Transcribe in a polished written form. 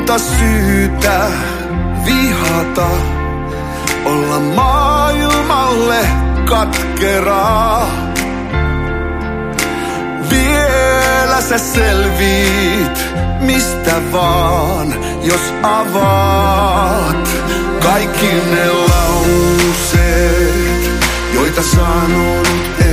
monta syytä vihata, olla maailmalle katkeraa. Vielä sä selviit mistä vaan, jos avaat kaikki ne lauseet, joita sanonut